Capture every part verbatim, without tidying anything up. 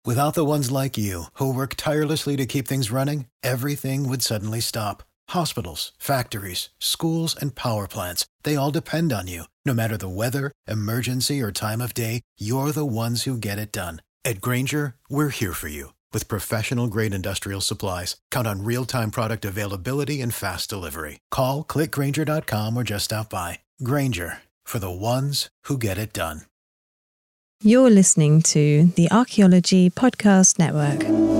Without the ones like you, who work tirelessly to keep things running, everything would suddenly stop. Hospitals, factories, schools, and power plants, they all depend on you. No matter the weather, emergency, or time of day, you're the ones who get it done. At Grainger, we're here for you. With professional-grade industrial supplies, count on real-time product availability and fast delivery. Call, click Grainger dot com, or just stop by. Grainger, for the ones who get it done. You're listening to the Archaeology Podcast Network.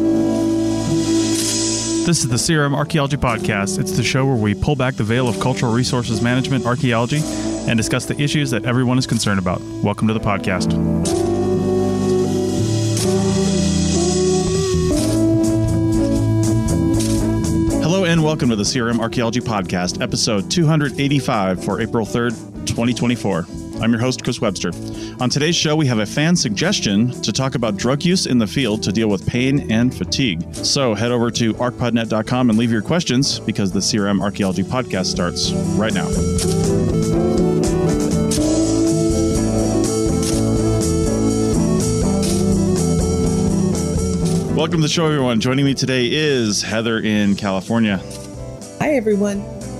This is the C R M Archaeology Podcast. It's the show where we pull back the veil of cultural resources management, archaeology, and discuss the issues that everyone is concerned about. Welcome to the podcast. Hello and welcome to the C R M Archaeology Podcast, episode two eighty-five for April third, twenty twenty-four. I'm your host, Chris Webster. On today's show, we have a fan suggestion to talk about drug use in the field to deal with pain and fatigue. So head over to arc pod net dot com and leave your questions because the C R M Archaeology Podcast starts right now. Welcome to the show, everyone. Joining me today is Heather in California. Hi, everyone.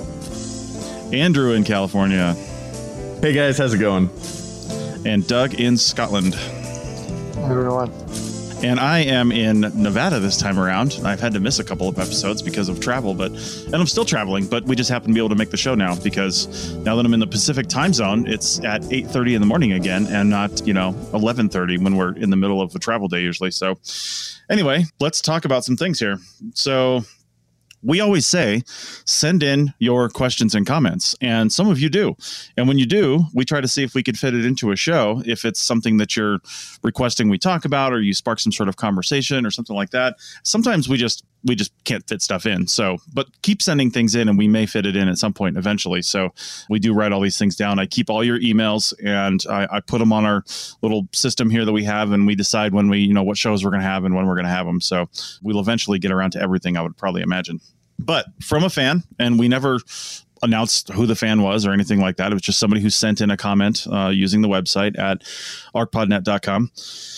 Andrew in California. Hey guys, how's it going? And Doug in Scotland. Hi everyone. And I am in Nevada this time around. I've had to miss a couple of episodes because of travel, but and I'm still traveling, but we just happen to be able to make the show now because now that I'm in the Pacific time zone, it's at eight thirty in the morning again and not, you know, eleven thirty when we're in the middle of the travel day usually. So anyway, let's talk about some things here. So we always say, send in your questions and comments, and some of you do. And when you do, we try to see if we could fit it into a show. If it's something that you're requesting we talk about, or you spark some sort of conversation or something like that. Sometimes we just we just can't fit stuff in. So, but keep sending things in, and we may fit it in at some point eventually. So we do write all these things down. I keep all your emails, and I, I put them on our little system here that we have, and we decide when we, you know, what shows we're going to have and when we're going to have them. So we'll eventually get around to everything, I would probably imagine. But from a fan, and we never announced who the fan was or anything like that. It was just somebody who sent in a comment uh, using the website at arc pod net dot com.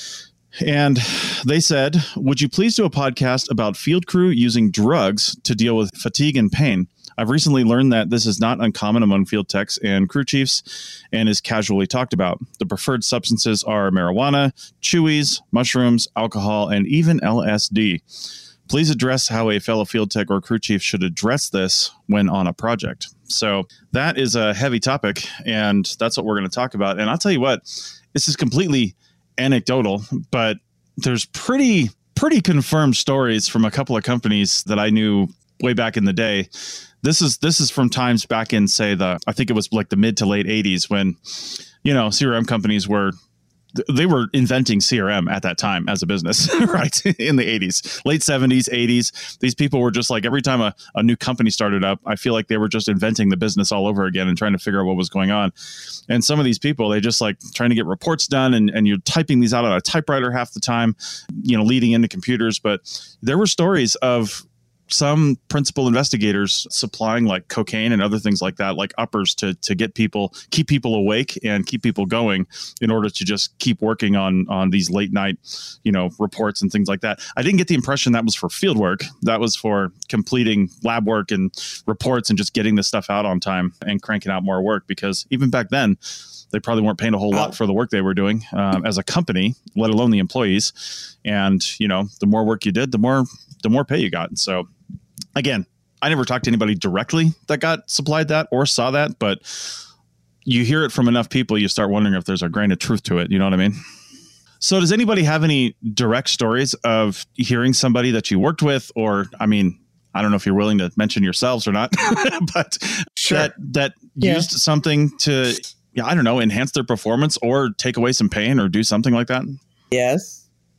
And they said, would you please do a podcast about field crew using drugs to deal with fatigue and pain? I've recently learned that this is not uncommon among field techs and crew chiefs and is casually talked about. The preferred substances are marijuana, chewies, mushrooms, alcohol, and even L S D. Please address how a fellow field tech or crew chief should address this when on a project. So that is a heavy topic, and that's what we're going to talk about. And I'll tell you what, this is completely anecdotal, but there's pretty, pretty confirmed stories from a couple of companies that I knew way back in the day. This is this is from times back in, say, the I think it was like the mid to late eighties when, you know, C R M companies were they were inventing C R M at that time as a business, right? In the eighties, late seventies, eighties. These people were just like, every time a, a new company started up, I feel like they were just inventing the business all over again and trying to figure out what was going on. And some of these people, they just like trying to get reports done, and, and you're typing these out on a typewriter half the time, you know, leading into computers. But there were stories of some principal investigators supplying like cocaine and other things like that, like uppers to to get people, keep people awake and keep people going in order to just keep working on on these late night, you know, reports and things like that. I didn't get the impression that was for field work. That was for completing lab work and reports and just getting this stuff out on time and cranking out more work, because even back then, they probably weren't paying a whole lot for the work they were doing um, as a company, let alone the employees. And, you know, the more work you did, the more the more pay you got. And so, again, I never talked to anybody directly that got supplied that or saw that, but you hear it from enough people, you start wondering if there's a grain of truth to it. You know what I mean? So does anybody have any direct stories of hearing somebody that you worked with, or, I mean, I don't know if you're willing to mention yourselves or not, but sure. that, that yeah. used something to, yeah, I don't know, enhance their performance or take away some pain or do something like that? Yes.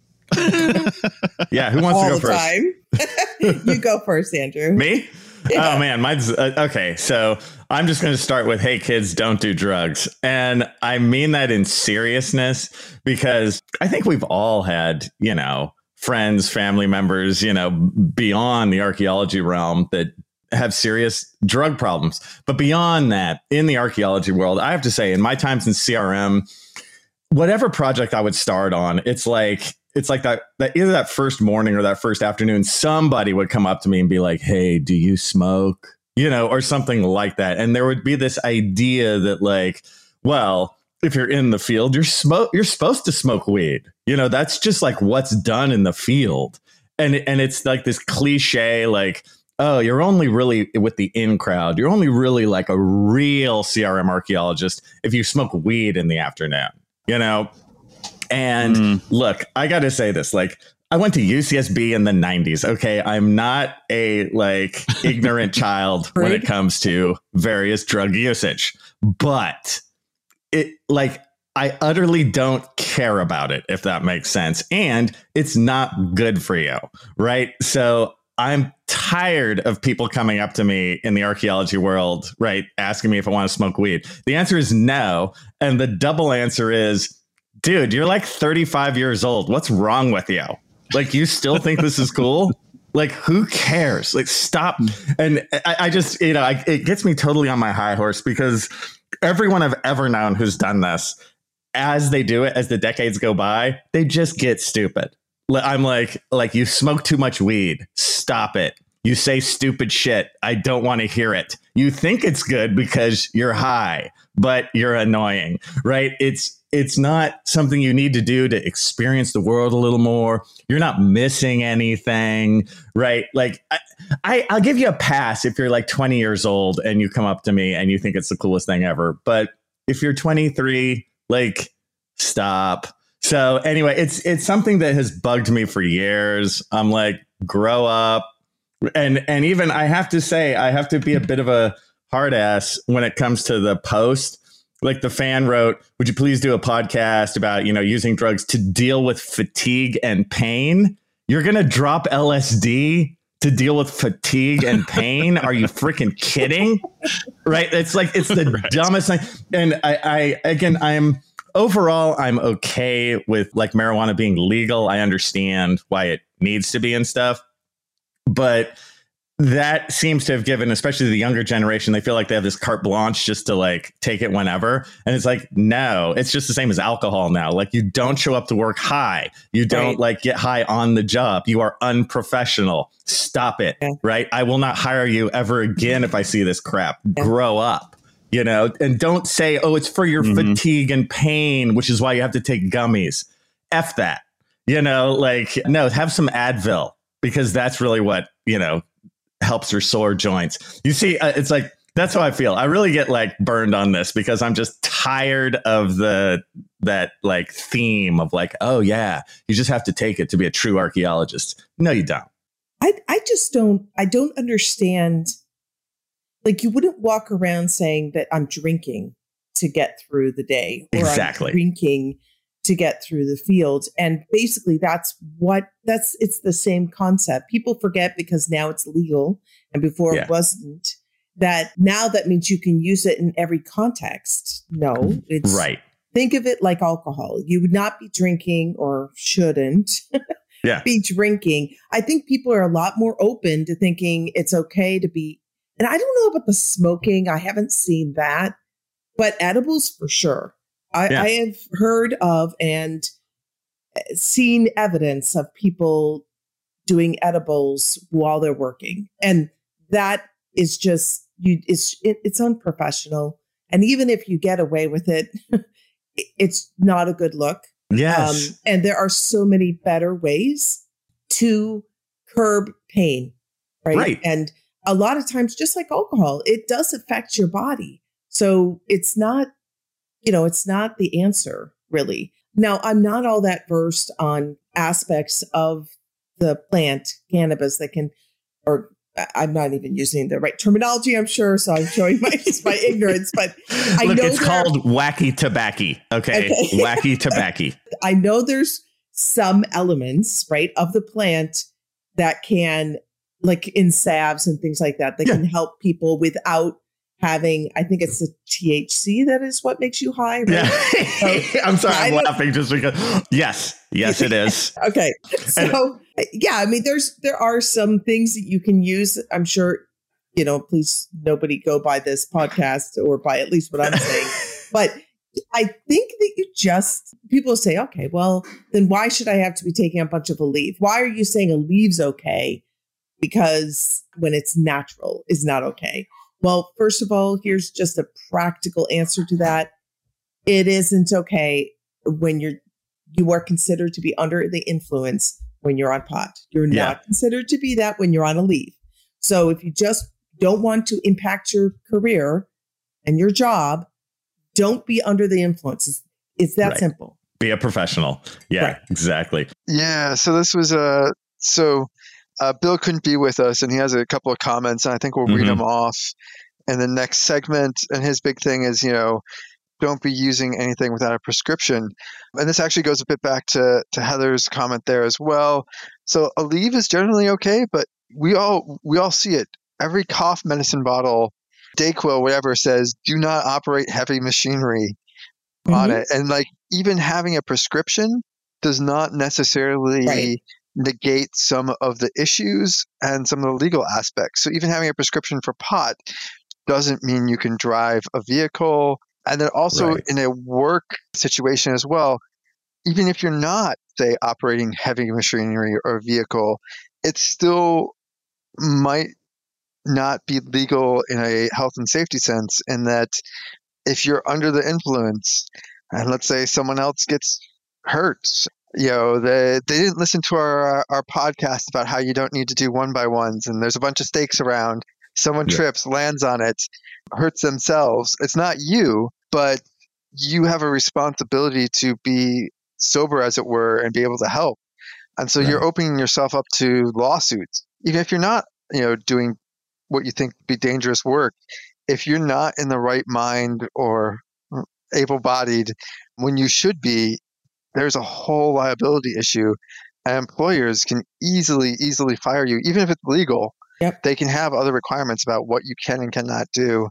Yeah, who wants All to go the first? Time. You go first, Andrew. Me? Yeah. Oh man, mine's uh, okay. So I'm just going to start with, hey kids, don't do drugs. And I mean that in seriousness, because I think we've all had, you know, friends, family members, you know, beyond the archaeology realm that have serious drug problems. But beyond that, in the archaeology world, I have to say, in my times in C R M, whatever project I would start on, it's like, it's like that, that either that first morning or that first afternoon, somebody would come up to me and be like, hey, do you smoke? You know, or something like that. And there would be this idea that like, well, if you're in the field, you're smoke, you're supposed to smoke weed. You know, that's just like what's done in the field. And, and it's like this cliche, like, oh, you're only really with the in crowd. You're only really like a real C R M archaeologist if you smoke weed in the afternoon, you know? And mm. look, I got to say this, like, I went to U C S B in the nineties. OK, I'm not a like ignorant child when it comes to various drug usage, but it like I utterly don't care about it, if that makes sense. And it's not good for you. Right. So I'm tired of people coming up to me in the archaeology world, right, asking me if I want to smoke weed. The answer is no. And the double answer is, dude, you're like thirty-five years old. What's wrong with you? Like, you still think this is cool? Like, who cares? Like, stop. And I, I just, you know, I, it gets me totally on my high horse because everyone I've ever known who's done this, as they do it, as the decades go by, they just get stupid. I'm like, like, you smoke too much weed. Stop it. You say stupid shit. I don't want to hear it. You think it's good because you're high, but you're annoying, right? It's it's not something you need to do to experience the world a little more. You're not missing anything, right? Like, I, I, I'll give you a pass if you're like twenty years old and you come up to me and you think it's the coolest thing ever. But if you're twenty-three, like, stop. So anyway, it's it's something that has bugged me for years. I'm like, grow up. And and even I have to say, I have to be a bit of a hard ass when it comes to the post. Like, the fan wrote, would you please do a podcast about, you know, using drugs to deal with fatigue and pain? You're going to drop L S D to deal with fatigue and pain? Are you freaking kidding? Right. It's like, it's the right. dumbest thing. And I, I again, I'm overall, I'm okay with like marijuana being legal. I understand why it needs to be and stuff. But that seems to have given, especially the younger generation, they feel like they have this carte blanche just to like take it whenever. And it's like, no, it's just the same as alcohol now. Like, you don't show up to work high. You don't right. like get high on the job. You are unprofessional. Stop it. Yeah. Right. I will not hire you ever again if I see this crap. Yeah. Grow up, you know, and don't say, oh, it's for your mm-hmm. fatigue and pain, which is why you have to take gummies. F that, you know, like, no, have some Advil, because that's really what, you know, helps your sore joints. You see, uh, it's like, that's how I feel. I really get like burned on this because I'm just tired of the that like theme of like, oh, yeah, you just have to take it to be a true archaeologist. No, you don't. I, I just don't I don't understand. Like, you wouldn't walk around saying that I'm drinking to get through the day, or exactly. I'm drinking to get through the field. And basically that's what that's it's the same concept. People forget, because now it's legal and before yeah. it wasn't, that now that means you can use it in every context. No, it's right. Think of it like alcohol. You would not be drinking, or shouldn't yeah. be drinking. I think people are a lot more open to thinking it's okay to be. And I don't know about the smoking. I haven't seen that, but edibles for sure. I, yeah. I have heard of and seen evidence of people doing edibles while they're working. And that is just, you. It's, it, it's unprofessional. And even if you get away with it, it's not a good look. Yes. Um, and there are so many better ways to curb pain. Right? Right. And a lot of times, just like alcohol, it does affect your body. So it's not, you know, it's not the answer, really. Now, I'm not all that versed on aspects of the plant cannabis that can, or I'm not even using the right terminology, I'm sure. So I'm showing my my ignorance, but I Look, know it's called wacky tobacco. Okay. okay. Wacky tobacco. I know there's some elements, right, of the plant that can, like in salves and things like that, that yeah. can help people without having, I think it's the T H C that is what makes you high. Right? Yeah. So, I'm sorry, I'm laughing just because. Yes, yes, it is. Okay. So, and, yeah, I mean, there's, there are some things that you can use. I'm sure, you know, please nobody go by this podcast or by at least what I'm saying. But I think that you just, people say, okay, well, then why should I have to be taking a bunch of a leave? Why are you saying a leave's okay? Because when it's natural is not okay. Well, first of all, here's just a practical answer to that. It isn't okay when you're, you are considered to be under the influence when you're on pot. You're Yeah. not considered to be that when you're on a leave. So if you just don't want to impact your career and your job, don't be under the influence. It's, it's that Right. simple. Be a professional. Yeah, Right. exactly. Yeah. So this was uh so uh, Bill couldn't be with us, and he has a couple of comments, and I think we'll read Mhm. them off in the next segment. And his big thing is, you know, don't be using anything without a prescription. And this actually goes a bit back to to Heather's comment there as well. So a leave is generally okay, but we all we all see it. Every cough medicine bottle, Dayquil, whatever, says do not operate heavy machinery on Mhm. it. And like even having a prescription does not necessarily Right. negate some of the issues and some of the legal aspects. So even having a prescription for pot doesn't mean you can drive a vehicle. And then also Right. in a work situation as well, even if you're not, say, operating heavy machinery or vehicle, it still might not be legal in a health and safety sense, in that if you're under the influence and let's say someone else gets hurt, you know, they, they didn't listen to our, our podcast about how you don't need to do one by ones and there's a bunch of stakes around. Someone Yeah. trips, lands on it, hurts themselves. It's not you, but you have a responsibility to be sober, as it were, and be able to help. And so you're Right. opening yourself up to lawsuits, even if you're not, you know, doing what you think would be dangerous work. If you're not in the right mind or able-bodied when you should be, there's a whole liability issue, and employers can easily, easily fire you, even if it's legal. Yep. They can have other requirements about what you can and cannot do.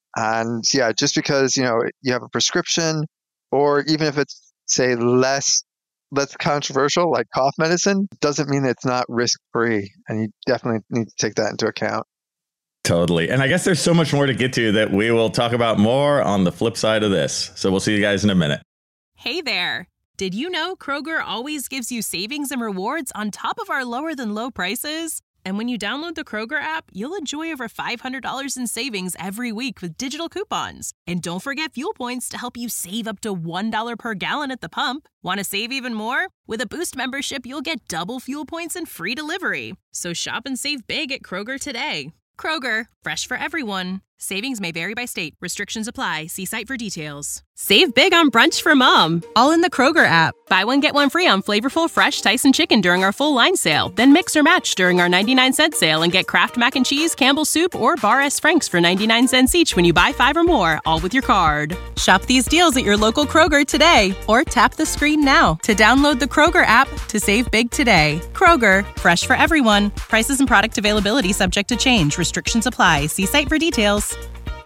And yeah, just because, you know, you have a prescription, or even if it's, say, less less controversial, like cough medicine, doesn't mean it's not risk-free. And you definitely need to take that into account. Totally. And I guess there's so much more to get to that we will talk about more on the flip side of this. So we'll see you guys in a minute. Hey there. Did you know Kroger always gives you savings and rewards on top of our lower than low prices? And when you download the Kroger app, you'll enjoy over five hundred dollars in savings every week with digital coupons. And don't forget fuel points to help you save up to one dollar per gallon at the pump. Want to save even more? With a Boost membership, you'll get double fuel points and free delivery. So shop and save big at Kroger today. Kroger, fresh for everyone. Savings may vary by state. Restrictions apply. See site for details. Save big on brunch for mom, all in the Kroger app. Buy one, get one free on flavorful, fresh Tyson chicken during our full line sale. Then mix or match during our ninety-nine cent sale and get Kraft Mac and Cheese, Campbell's Soup, or Bar S. Frank's for ninety-nine cents each when you buy five or more, all with your card. Shop these deals at your local Kroger today, or tap the screen now to download the Kroger app to save big today. Kroger, fresh for everyone. Prices and product availability subject to change. Restrictions apply. See site for details.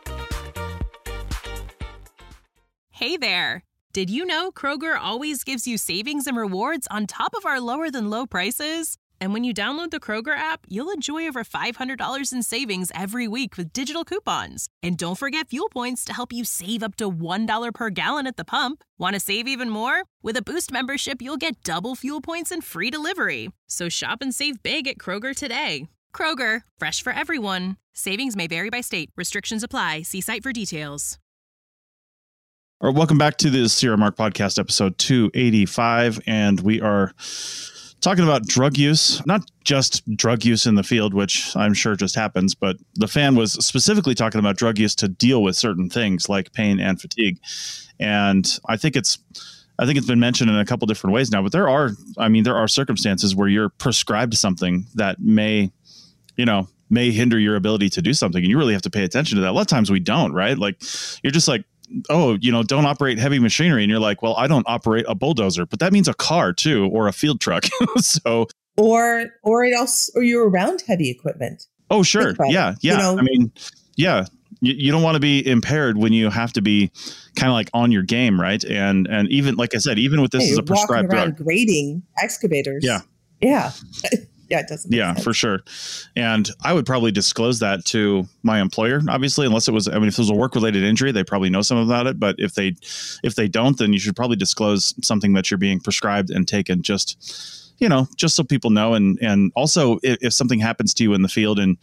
Hey there. Did you know Kroger always gives you savings and rewards on top of our lower than low prices? And when you download the Kroger app, you'll enjoy over five hundred dollars in savings every week with digital coupons. And don't forget fuel points to help you save up to one dollar per gallon at the pump. Want to save even more? With a Boost membership, you'll get double fuel points and free delivery. So shop and save big at Kroger today. Kroger, fresh for everyone. Savings may vary by state. Restrictions apply. See site for details. Or welcome back to the Sierra Mark Podcast, episode two eighty-five, and we are talking about drug use, not just drug use in the field, which I'm sure just happens, but the fan was specifically talking about drug use to deal with certain things like pain and fatigue. And I think it's, I think it's been mentioned in a couple different ways now, but there are, I mean, there are circumstances where you're prescribed something that may, you know, may hinder your ability to do something, and you really have to pay attention to that. A lot of times we don't, right? Like you're just like, oh, you know, don't operate heavy machinery. And you're like, well, I don't operate a bulldozer, but that means a car too, or a field truck. So, or, or it also, or you're around heavy equipment. oh, sure. Yeah. Yeah. You know, I mean, yeah, you, you don't want to be impaired when you have to be kind of like on your game. Right. And, and even, like I said, even with this hey, as a prescribed walking around drug, grading excavators. Yeah. Yeah. Yeah, it doesn't. Yeah, for sure. And I would probably disclose that to my employer, obviously, unless it was, I mean, if it was a work related injury, they probably know something about it. But if they, if they don't, then you should probably disclose something that you're being prescribed and taken, just, you know, just so people know. And, and also if, if something happens to you in the field and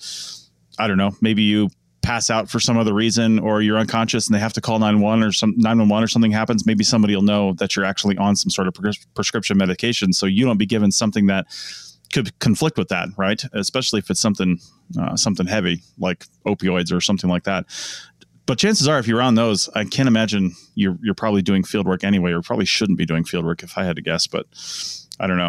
I don't know, maybe you pass out for some other reason, or you're unconscious and they have to call nine one one or some nine one one or something happens, maybe somebody will know that you're actually on some sort of pres- prescription medication. So you don't be given something that could conflict with that, right? Especially if it's something, uh, something heavy like opioids or something like that. But chances are, if you're on those, I can't imagine you're, you're probably doing field work anyway, or probably shouldn't be doing field work if I had to guess, but I don't know.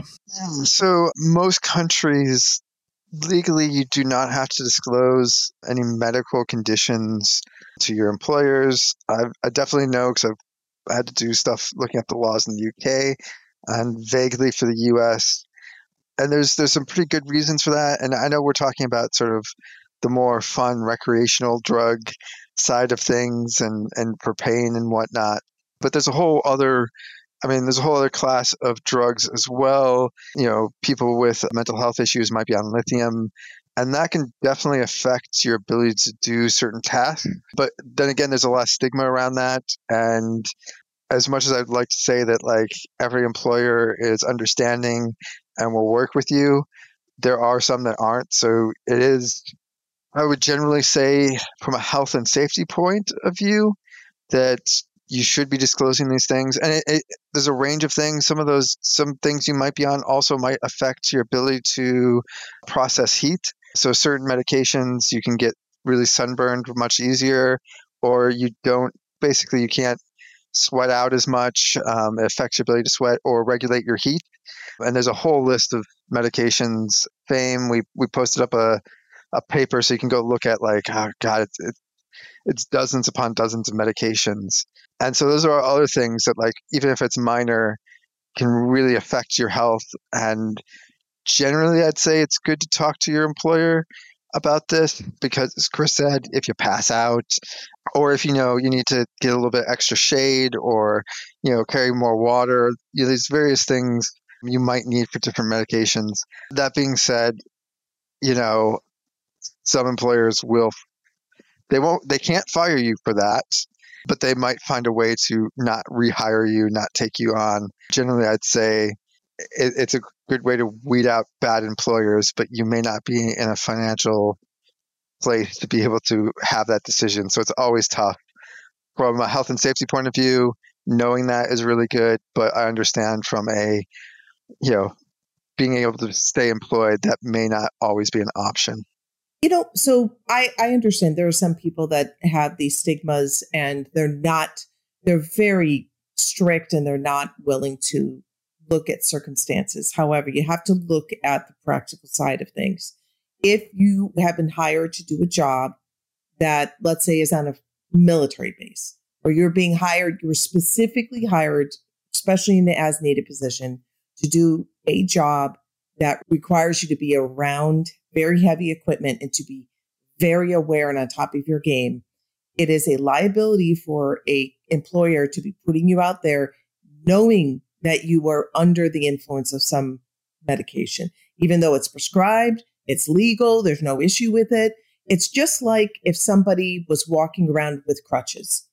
So most countries, legally, you do not have to disclose any medical conditions to your employers. I've, I definitely know because I've had to do stuff looking at the laws in the U K and vaguely for the U S. And there's there's some pretty good reasons for that. And I know we're talking about sort of the more fun recreational drug side of things and, and for pain and whatnot. But there's a whole other I mean, there's a whole other class of drugs as well. You know, people with mental health issues might be on lithium, and that can definitely affect your ability to do certain tasks. But then again, there's a lot of stigma around that. And as much as I'd like to say that, like, every employer is understanding and will work with you, there are some that aren't. So it is, I would generally say, from a health and safety point of view, that you should be disclosing these things. And it, it, there's a range of things. Some of those, some things you might be on also might affect your ability to process heat. So certain medications, you can get really sunburned much easier, or you don't, basically you can't sweat out as much. Um, it affects your ability to sweat or regulate your heat. And there's a whole list of medications. Fame, we, we posted up a, a paper so you can go look at, like, oh God, it's, it's it's dozens upon dozens of medications. And so those are other things that, like, even if it's minor, can really affect your health. And generally, I'd say it's good to talk to your employer about this because, as Chris said, if you pass out, or if you know you need to get a little bit extra shade, or you know carry more water, you know, there's various things you might need for different medications. That being said, you know, some employers will They won't. They can't fire you for that, but they might find a way to not rehire you, not take you on. Generally, I'd say it, it's a good way to weed out bad employers, but you may not be in a financial place to be able to have that decision. So it's always tough. From a health and safety point of view, knowing that is really good, but I understand from a, you know, being able to stay employed, that may not always be an option. You know, so I, I understand there are some people that have these stigmas and they're not, they're very strict and they're not willing to look at circumstances. However, you have to look at the practical side of things. If you have been hired to do a job that, let's say, is on a military base, or you're being hired, you were specifically hired, especially in the as needed position, to do a job that requires you to be around very heavy equipment and to be very aware and on top of your game, it is a liability for a employer to be putting you out there knowing that you are under the influence of some medication. Even though it's prescribed, it's legal, there's no issue with it. It's just like if somebody was walking around with crutches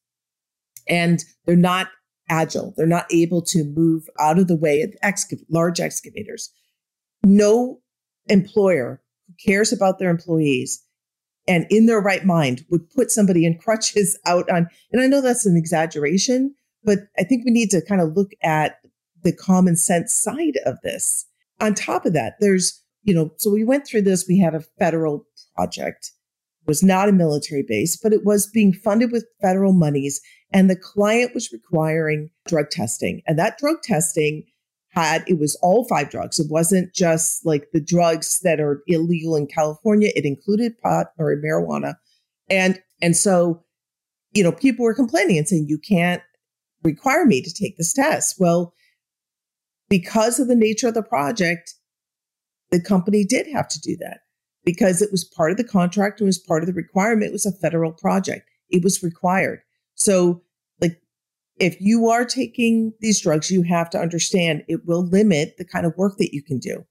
and they're not agile, they're not able to move out of the way of excav- large excavators. No employer who cares about their employees and in their right mind would put somebody in crutches out on, and I know that's an exaggeration, but I think we need to kind of look at the common sense side of this. On top of that, there's, you know, so we went through this, we had a federal project, it was not a military base, but it was being funded with federal monies, and the client was requiring drug testing, and that drug testing had, it was all five drugs. It wasn't just like the drugs that are illegal in California. It included pot or marijuana. And, and so, you know, people were complaining and saying, you can't require me to take this test. Well, because of the nature of the project, the company did have to do that because it was part of the contract. It was part of the requirement. It was a federal project. It was required. So like, if you are taking these drugs, you have to understand it will limit the kind of work that you can do.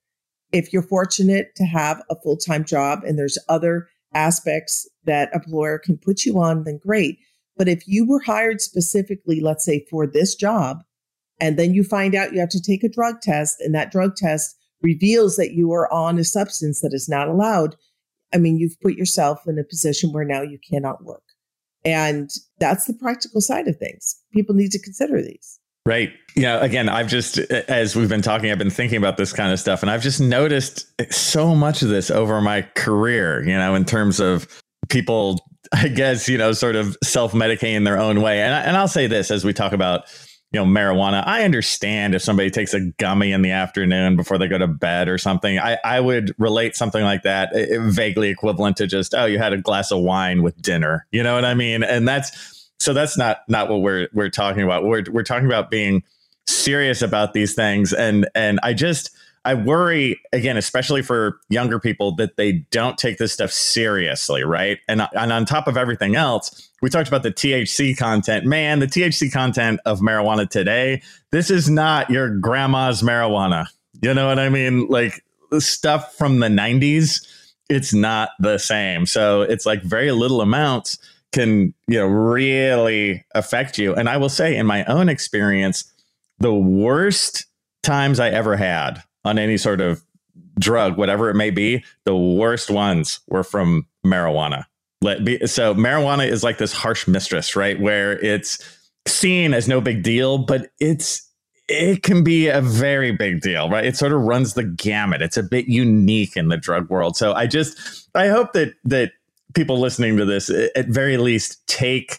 if you're fortunate to have a full-time job and there's other aspects that employer can put you on, then great. But if you were hired specifically, let's say for this job, and then you find out you have to take a drug test and that drug test reveals that you are on a substance that is not allowed, I mean, you've put yourself in a position where now you cannot work. And that's the practical side of things. People need to consider these. Right. You know, again, I've just, as we've been talking, I've been thinking about this kind of stuff, and I've just noticed so much of this over my career, you know, in terms of people, I guess, you know, sort of self-medicating their own way. And, I, and I'll say this as we talk about, you know, marijuana. I understand if somebody takes a gummy in the afternoon before they go to bed or something. I, I would relate something like that it, vaguely equivalent to just, oh, you had a glass of wine with dinner. You know what I mean? And that's, so that's not not what we're we're talking about. We're we're talking about being serious about these things. And and I just I worry, again, especially for younger people, that they don't take this stuff seriously. Right. And, and on top of everything else, we talked about the T H C content. Man, the T H C content of marijuana today, this is not your grandma's marijuana. You know what I mean? Like the stuff from the nineties, it's not the same. So it's like very little amounts can, you know, really affect you. And I will say, in my own experience, the worst times I ever had on any sort of drug, whatever it may be, the worst ones were from marijuana. Let be, so marijuana is like this harsh mistress, right? Where it's seen as no big deal, but it's it can be a very big deal, right? It sort of runs the gamut. It's a bit unique in the drug world. So I just I hope that that people listening to this, at very least, take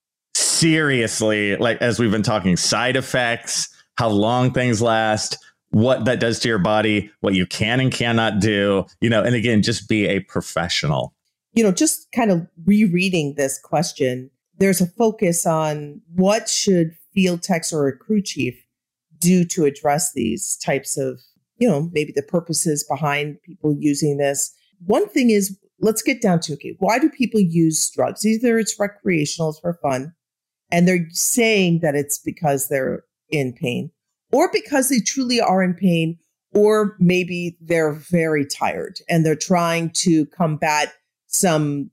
seriously, like, as we've been talking, side effects, how long things last, what that does to your body, what you can and cannot do, you know, and again, just be a professional. You know, just kind of rereading this question, there's a focus on what should field techs or a crew chief do to address these types of, you know, maybe the purposes behind people using this. One thing is, let's get down to, okay, why do people use drugs? Either it's recreational, it's for fun, and they're saying that it's because they're in pain, or because they truly are in pain, or maybe they're very tired and they're trying to combat some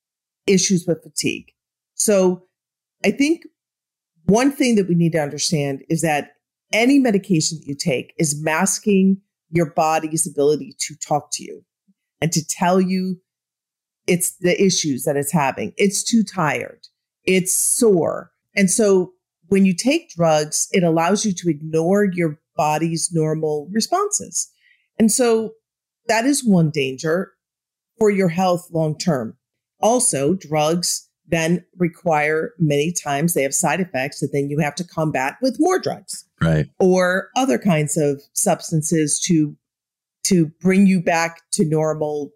issues with fatigue. So I think one thing that we need to understand is that any medication that you take is masking your body's ability to talk to you and to tell you it's the issues that it's having. It's too tired. It's sore. And so when you take drugs, it allows you to ignore your body's normal responses. And so that is one danger for your health long term. Also, drugs then require, many times they have side effects that then you have to combat with more drugs. Right. Or other kinds of substances to to bring you back to normal.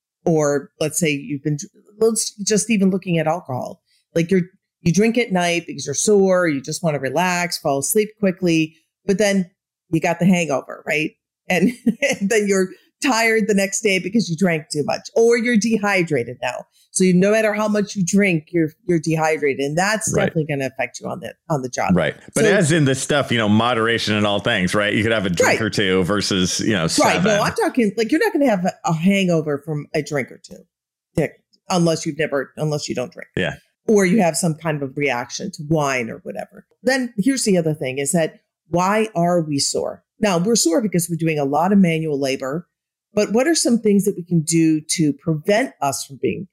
Or let's say you've been, let's just even looking at alcohol, like you're, you drink at night because you're sore, you just want to relax, fall asleep quickly, but then you got the hangover, right? And, and then you're tired the next day because you drank too much, or you're dehydrated now. So you, no matter how much you drink, you're you're dehydrated, and that's right. definitely going to affect you on the on the job. Right. But so, as in this stuff, you know, moderation in all things, right? You could have a drink right. or two versus, you know, seven. Right. No, I'm talking like you're not going to have a, a hangover from a drink or two, unless you've never, unless you don't drink. Yeah. Or you have some kind of reaction to wine or whatever. Then here's the other thing is that why are we sore? Now, we're sore because we're doing a lot of manual labor, but what are some things that we can do to prevent us from being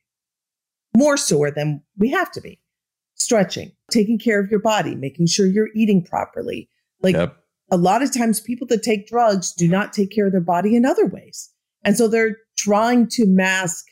more sore than we have to be? Stretching, taking care of your body, making sure you're eating properly. Like yep. a lot of times people that take drugs do not take care of their body in other ways. And so they're trying to mask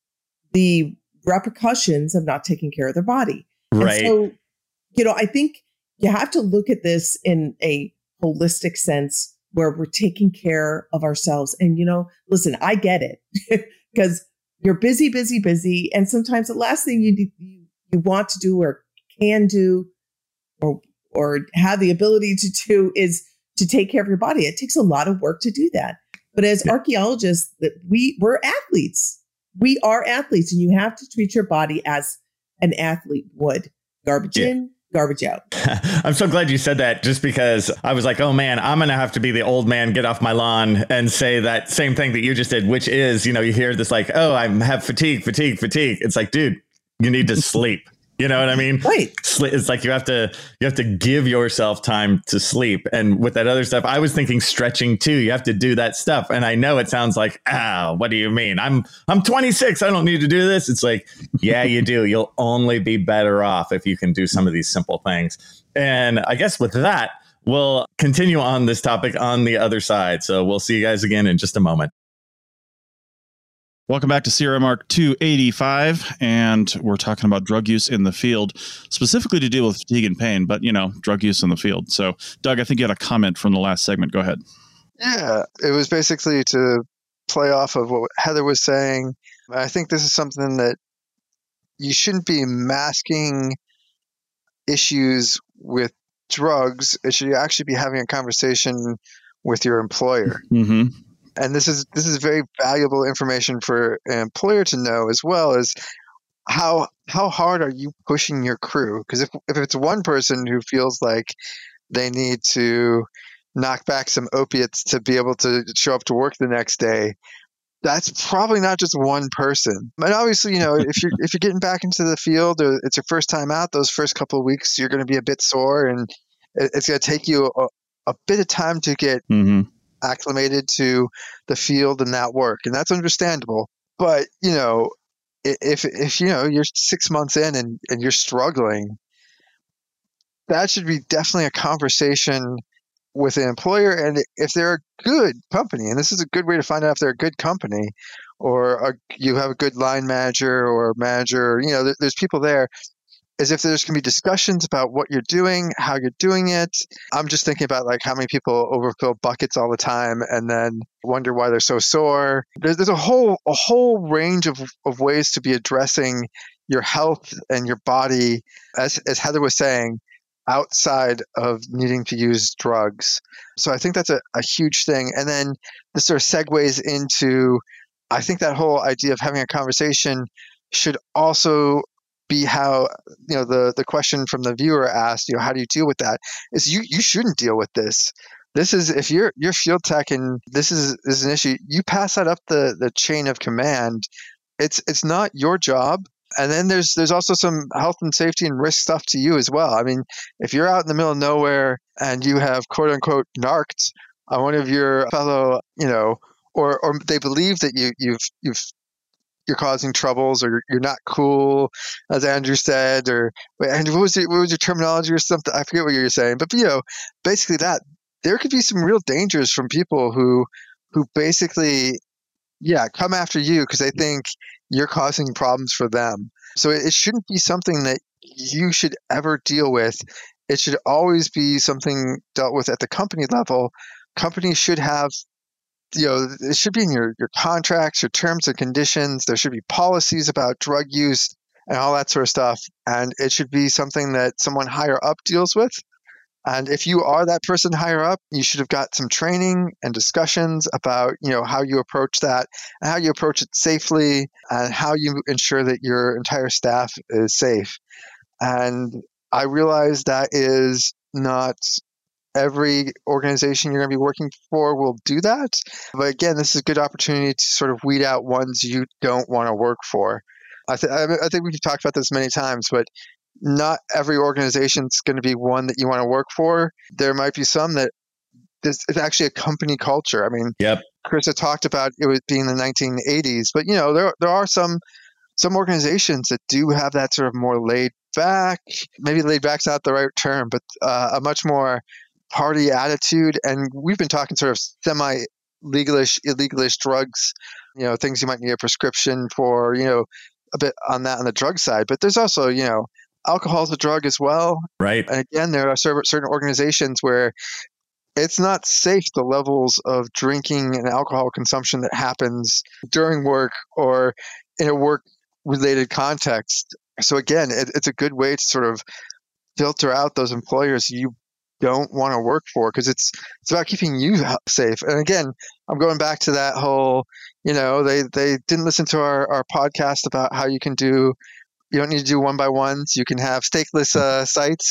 the repercussions of not taking care of their body. Right. And so, you know, I think you have to look at this in a holistic sense where we're taking care of ourselves. And, you know, listen, I get it because you're busy, busy, busy. And sometimes the last thing you, you you want to do or can do or or have the ability to do is to take care of your body. It takes a lot of work to do that. But as archaeologists, that we we're athletes. We are athletes, and you have to treat your body as an athlete would. Garbage yeah. in, garbage out. I'm so glad you said that, just because I was like, oh man, I'm going to have to be the old man, get off my lawn and say that same thing that you just did, which is, you know, you hear this like, oh, I have fatigue, fatigue, fatigue. It's like, dude, you need to sleep. You know what I mean? Right. It's like you have to you have to give yourself time to sleep. And with that other stuff, I was thinking stretching too. You have to do that stuff. And I know it sounds like, ah, what do you mean? I'm I'm twenty-six. I don't need to do this. It's like, yeah, you do. You'll only be better off if you can do some of these simple things. And I guess with that, we'll continue on this topic on the other side. So we'll see you guys again in just a moment. Welcome back to C R M Arc two eighty-five, and we're talking about drug use in the field, specifically to deal with fatigue and pain, but, you know, drug use in the field. So, Doug, I think you had a comment from the last segment. Go ahead. Yeah, it was basically to play off of what Heather was saying. I think this is something that you shouldn't be masking issues with drugs. It should actually be having a conversation with your employer. Mm-hmm. And this is this is very valuable information for an employer to know, as well as how how hard are you pushing your crew? Because if if it's one person who feels like they need to knock back some opiates to be able to show up to work the next day, that's probably not just one person. And obviously, you know, if you're if you're getting back into the field, or it's your first time out, those first couple of weeks you're going to be a bit sore, and it's going to take you a, a bit of time to get Mm-hmm. acclimated to the field and that work, and that's understandable. But you know, if if you know you're six months in and, and you're struggling, that should be definitely a conversation with an employer. And if they're a good company, and this is a good way to find out if they're a good company, or a, you have a good line manager or manager, you know, there, there's people there, is if there's going to be discussions about what you're doing, how you're doing it. I'm just thinking about like how many people overfill buckets all the time and then wonder why they're so sore. There's, there's a whole a whole range of, of ways to be addressing your health and your body, as as Heather was saying, outside of needing to use drugs. So I think that's a, a huge thing. And then this sort of segues into, I think that whole idea of having a conversation should also be how, you know, the the question from the viewer asked, you know, how do you deal with that? Is you you shouldn't deal with this. This is, if you're you're field tech and this is is an issue, you pass that up the the chain of command. It's it's not your job. And then there's there's also some health and safety and risk stuff to you as well. I mean, if you're out in the middle of nowhere and you have quote unquote narked on one of your fellow, you know, or or they believe that you you've you've you're causing troubles, or you're not cool, as Andrew said, or wait, Andrew, what was your, what was your terminology or something? I forget what you were saying, but you know, basically that there could be some real dangers from people who, who basically, yeah, come after you because they think you're causing problems for them. So it, it shouldn't be something that you should ever deal with. It should always be something dealt with at the company level. Companies should have, you know, it should be in your, your contracts, your terms and conditions. There should be policies about drug use and all that sort of stuff. And it should be something that someone higher up deals with. And if you are that person higher up, you should have got some training and discussions about, you know, how you approach that and how you approach it safely and how you ensure that your entire staff is safe. And I realize that is not every organization you're going to be working for will do that. But again, this is a good opportunity to sort of weed out ones you don't want to work for. I, th- I think we've talked about this many times, but not every organization is going to be one that you want to work for. There might be some that this is actually a company culture. I mean, yep. Chris had talked about it was being the nineteen eighties, but you know, there there are some some organizations that do have that sort of more laid back, maybe laid back's not the right term, but uh, a much more party attitude. And we've been talking sort of semi-legalish, illegalish drugs, you know, things you might need a prescription for, you know, a bit on that on the drug side. But there's also, you know, alcohol is a drug as well. Right. And again, there are certain organizations where it's not safe, the levels of drinking and alcohol consumption that happens during work or in a work-related context. So again, it, it's a good way to sort of filter out those employers you don't want to work for, because it's it's about keeping you safe. And again, I'm going back to that whole, you know, they they didn't listen to our, our podcast about how you can do, you don't need to do one by ones. You can have stakeless uh, sites.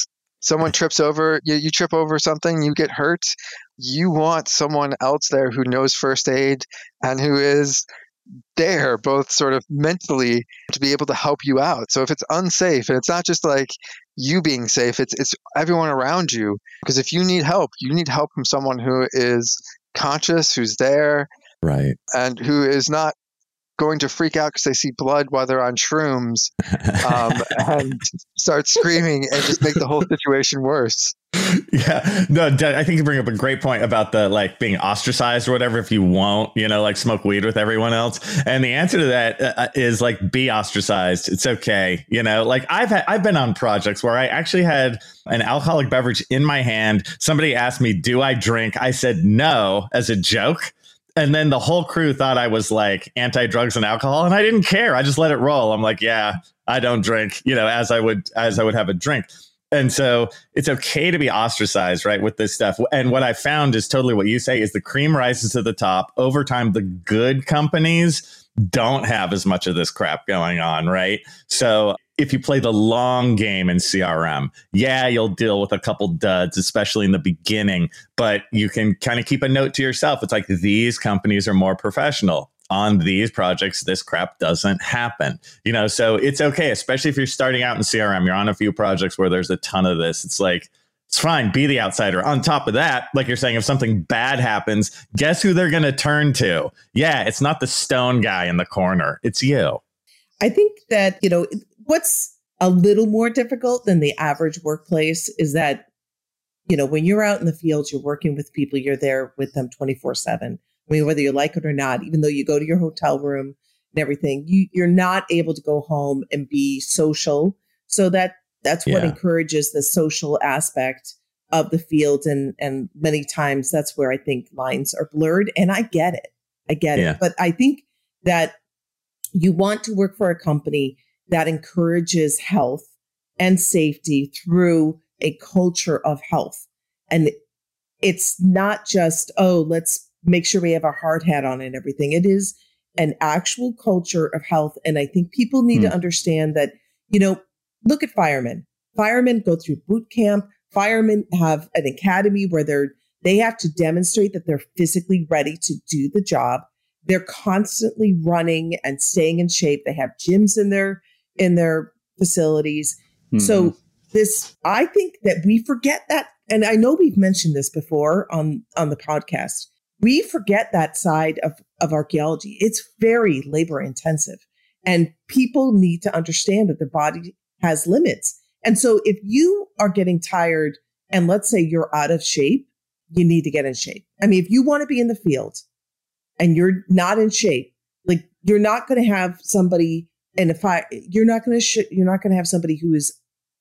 someone trips over, you, you trip over something, you get hurt, you want someone else there who knows first aid and who is there both sort of mentally to be able to help you out. So if it's unsafe, and it's not just like you being safe, it's it's everyone around you. Because if you need help, you need help from someone who is conscious, who's there, right, and who is not going to freak out because they see blood while they're on shrooms um, and start screaming and just make the whole situation worse. Yeah, no, I think you bring up a great point about the like being ostracized or whatever if you won't, you know, like smoke weed with everyone else. And the answer to that uh, is like be ostracized. It's okay. You know, like I've had, I've been on projects where I actually had an alcoholic beverage in my hand. Somebody asked me, do I drink? I said no as a joke. And then the whole crew thought I was like anti-drugs and alcohol, and I didn't care. I just let it roll. I'm like, yeah, I don't drink, you know, as I would as I would have a drink. And so it's okay to be ostracized, right, with this stuff. And what I found is totally what you say is the cream rises to the top. Over time, the good companies don't have as much of this crap going on, right? So if you play the long game in C R M, yeah, you'll deal with a couple duds, especially in the beginning, but you can kind of keep a note to yourself. It's like these companies are more professional. On these projects, this crap doesn't happen, you know, so it's okay, especially if you're starting out in C R M. You're on a few projects where there's a ton of this. It's like, it's fine, be the outsider. On top of that, like you're saying, if something bad happens, guess who they're going to turn to? Yeah, it's not the stone guy in the corner. It's you. I think that, you know, what's a little more difficult than the average workplace is that, you know, when you're out in the field, you're working with people, you're there with them twenty-four seven. I mean, whether you like it or not, even though you go to your hotel room and everything, you, you're not able to go home and be social. So that that's what yeah. encourages the social aspect of the field. And, and many times that's where I think lines are blurred. And I get it. I get yeah. it. But I think that you want to work for a company that encourages health and safety through a culture of health. And it's not just, oh, let's make sure we have our hard hat on and everything. It is an actual culture of health. And I think people need hmm. to understand that, you know, look at firemen. Firemen go through boot camp. Firemen have an academy where they're, they have to demonstrate that they're physically ready to do the job. They're constantly running and staying in shape. They have gyms in their, in their facilities. Mm-hmm. So this, I think that we forget that. And I know we've mentioned this before on, on the podcast. We forget that side of, of archaeology. It's very labor intensive, and people need to understand that their body has limits. And so if you are getting tired and let's say you're out of shape, you need to get in shape. I mean, if you want to be in the field and you're not in shape, like you're not going to have somebody in a fire, you're not going to, sh- you're not going to have somebody who is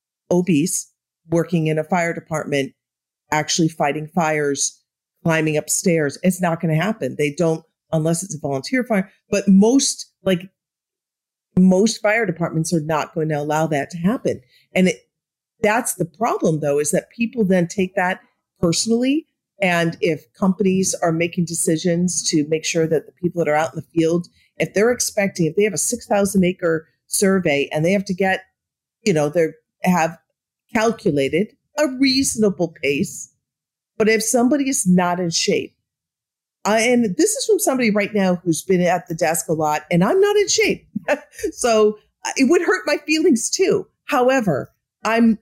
obese working in a fire department, actually fighting fires, climbing upstairs. It's not going to happen. They don't, unless it's a volunteer fire. But most, like most fire departments are not going to allow that to happen. And it, that's the problem, though, is that people then take that personally. And if companies are making decisions to make sure that the people that are out in the field, if they're expecting, if they have a six thousand acre survey and they have to get, you know, they have calculated a reasonable pace. But if somebody is not in shape, uh, and this is from somebody right now who's been at the desk a lot, and I'm not in shape. So it would hurt my feelings too. However, I'm,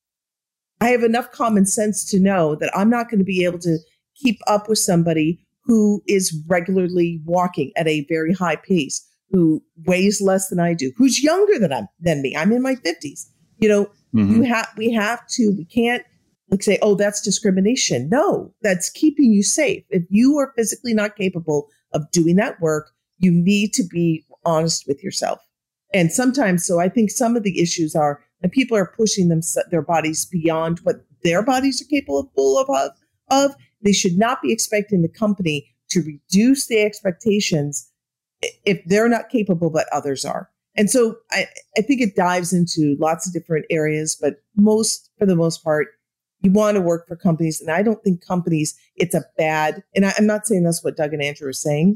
I have enough common sense to know that I'm not going to be able to keep up with somebody who is regularly walking at a very high pace, who weighs less than I do, who's younger than I'm than me. I'm in my fifties. You know, mm-hmm. you have we have to. We can't like say, oh, that's discrimination. No, that's keeping you safe. If you are physically not capable of doing that work, you need to be honest with yourself. And sometimes, so I think some of the issues are that people are pushing them their bodies beyond what their bodies are capable of. Of they should not be expecting the company to reduce the expectations if they're not capable, but others are. And so I, I think it dives into lots of different areas, but most, for the most part, you want to work for companies. And I don't think companies, it's a bad, and I, I'm not saying that's what Doug and Andrew are saying,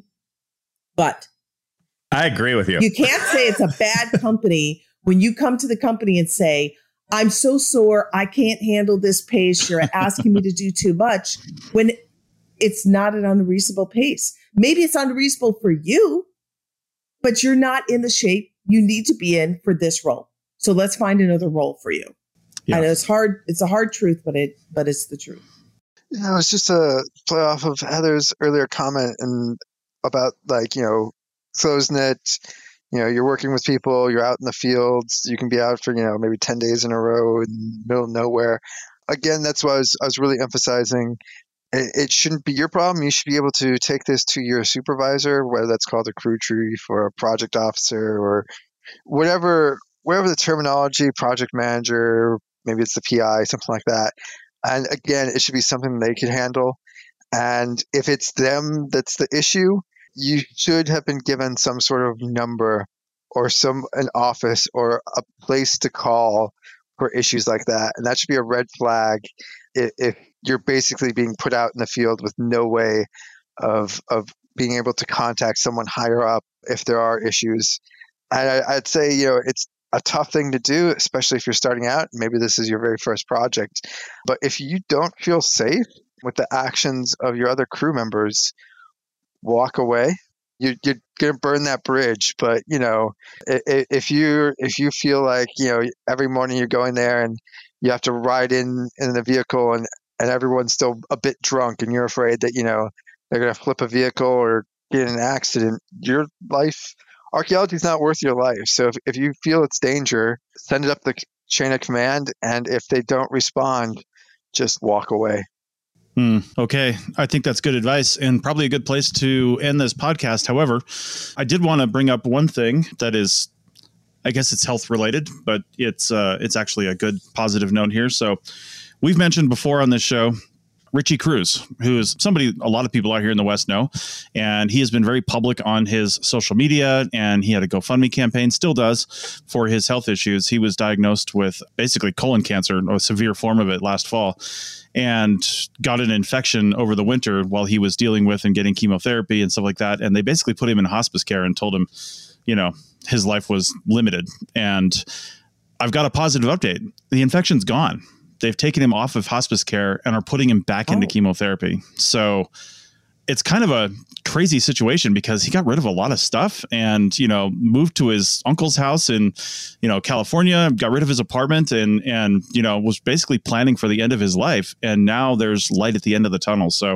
but I agree with you. You can't say it's a bad company when you come to the company and say, I'm so sore, I can't handle this pace. You're asking me to do too much, when it's not an unreasonable pace. Maybe it's unreasonable for you, but you're not in the shape you need to be in for this role. So let's find another role for you. Yeah. I know it's hard. It's a hard truth, but it, but it's the truth. Yeah, it was just a play off of Heather's earlier comment and about like, you know, close-knit, you know, you're working with people, you're out in the fields, you can be out for, you know, maybe ten days in a row in the middle of nowhere. Again, that's why I was, I was really emphasizing it, it shouldn't be your problem. You should be able to take this to your supervisor, whether that's called a crew chief or a project officer or whatever, whatever the terminology, project manager, maybe it's the P I, something like that. And again, it should be something they can handle. And if it's them that's the issue, you should have been given some sort of number or some an office or a place to call for issues like that. And that should be a red flag if, if you're basically being put out in the field with no way of of being able to contact someone higher up if there are issues. And I, I'd say, you know, it's a tough thing to do, especially if you're starting out. Maybe this is your very first project. But if you don't feel safe with the actions of your other crew members, walk away. You're, you're going to burn that bridge. But, you know, if you if you feel like, you know, every morning you're going there and you have to ride in in the vehicle and, and everyone's still a bit drunk and you're afraid that, you know, they're going to flip a vehicle or get in an accident, your life, archaeology is not worth your life. So if, if you feel it's danger, send it up the chain of command. And if they don't respond, just walk away. Hmm. Okay. I think that's good advice and probably a good place to end this podcast. However, I did want to bring up one thing that is, I guess it's health related, but it's uh, it's actually a good positive note here. So we've mentioned before on this show, Richie Cruz, who is somebody a lot of people out here in the West know, and he has been very public on his social media, and he had a GoFundMe campaign, still does, for his health issues. He was diagnosed with basically colon cancer, a severe form of it last fall, and got an infection over the winter while he was dealing with and getting chemotherapy and stuff like that. And they basically put him in hospice care and told him, you know, his life was limited. And I've got a positive update. The infection's gone. They've taken him off of hospice care and are putting him back oh. into chemotherapy. So it's kind of a crazy situation because he got rid of a lot of stuff and, you know, moved to his uncle's house in, you know, California, got rid of his apartment and, and, you know, was basically planning for the end of his life. And now there's light at the end of the tunnel. So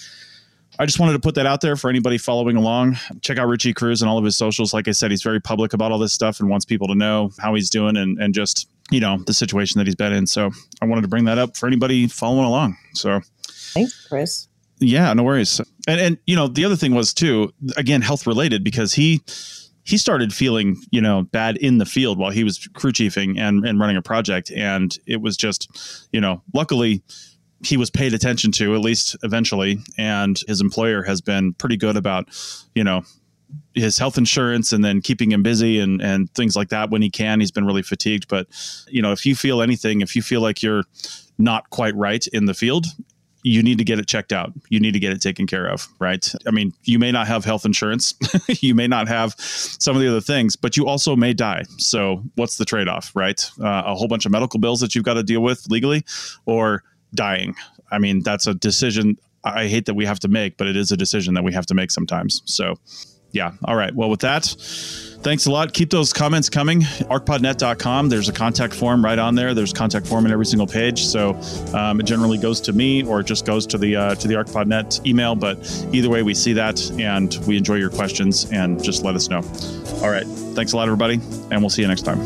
I just wanted to put that out there for anybody following along. Check out Richie Cruz and all of his socials. Like I said, he's very public about all this stuff and wants people to know how he's doing and, and just, you know, the situation that he's been in. So I wanted to bring that up for anybody following along. So thanks, Chris. Yeah, no worries. And, and, you know, the other thing was too, again, health related, because he, he started feeling, you know, bad in the field while he was crew chiefing and, and running a project. And it was just, you know, luckily he was paid attention to, at least eventually. And his employer has been pretty good about, you know, his health insurance and then keeping him busy and, and things like that when he can. He's been really fatigued. But, you know, if you feel anything, if you feel like you're not quite right in the field, you need to get it checked out. You need to get it taken care of, right? I mean, you may not have health insurance. You may not have some of the other things, but you also may die. So what's the trade-off, right? Uh, a whole bunch of medical bills that you've got to deal with legally or dying. I mean, that's a decision I hate that we have to make, but it is a decision that we have to make sometimes. So yeah. All right. Well, with that, thanks a lot. Keep those comments coming. arc pod net dot com. There's a contact form right on there. There's a contact form in every single page. So um, it generally goes to me or it just goes to the uh, to the ArcPodNet email. But either way, we see that and we enjoy your questions and just let us know. All right. Thanks a lot, everybody. And we'll see you next time.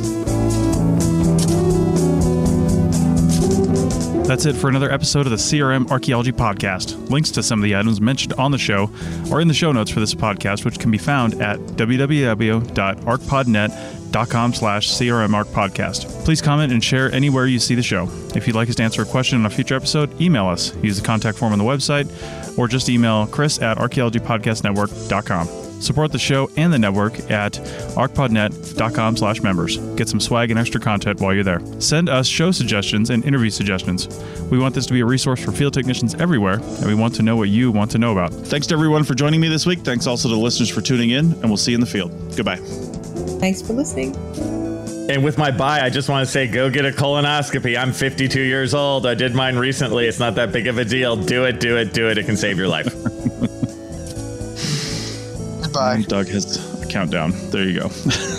That's it for another episode of the C R M Archaeology Podcast. Links to some of the items mentioned on the show are in the show notes for this podcast, which can be found at w w w dot arc pod net dot com slash C R M Arc Podcast. Please comment and share anywhere you see the show. If you'd like us to answer a question on a future episode, email us. Use the contact form on the website or just email Chris at archaeology podcast network dot com. Support the show and the network at arc pod net dot com slash members. Get some swag and extra content while you're there. Send us show suggestions and interview suggestions. We want this to be a resource for field technicians everywhere, and we want to know what you want to know about. Thanks to everyone for joining me this week. Thanks also to the listeners for tuning in, and we'll see you in the field. Goodbye. Thanks for listening. And with my bye, I just want to say, go get a colonoscopy. I'm fifty-two years old. I did mine recently. It's not that big of a deal. Do it, do it, do it. It can save your life. Goodbye. Doug has a countdown. There you go.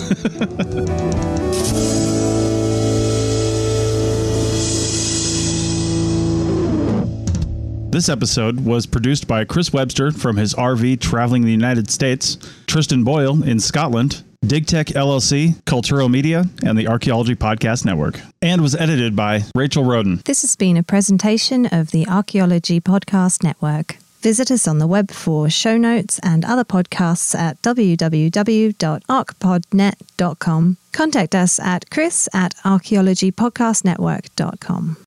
This episode was produced by Chris Webster from his R V traveling the United States, Tristan Boyle in Scotland, DigTech L L C, Cultural Media, and the Archaeology Podcast Network, and was edited by Rachel Roden. This has been a presentation of the Archaeology Podcast Network. Visit us on the web for show notes and other podcasts at w w w dot arch pod net dot com. Contact us at chris at archaeology podcast network dot com.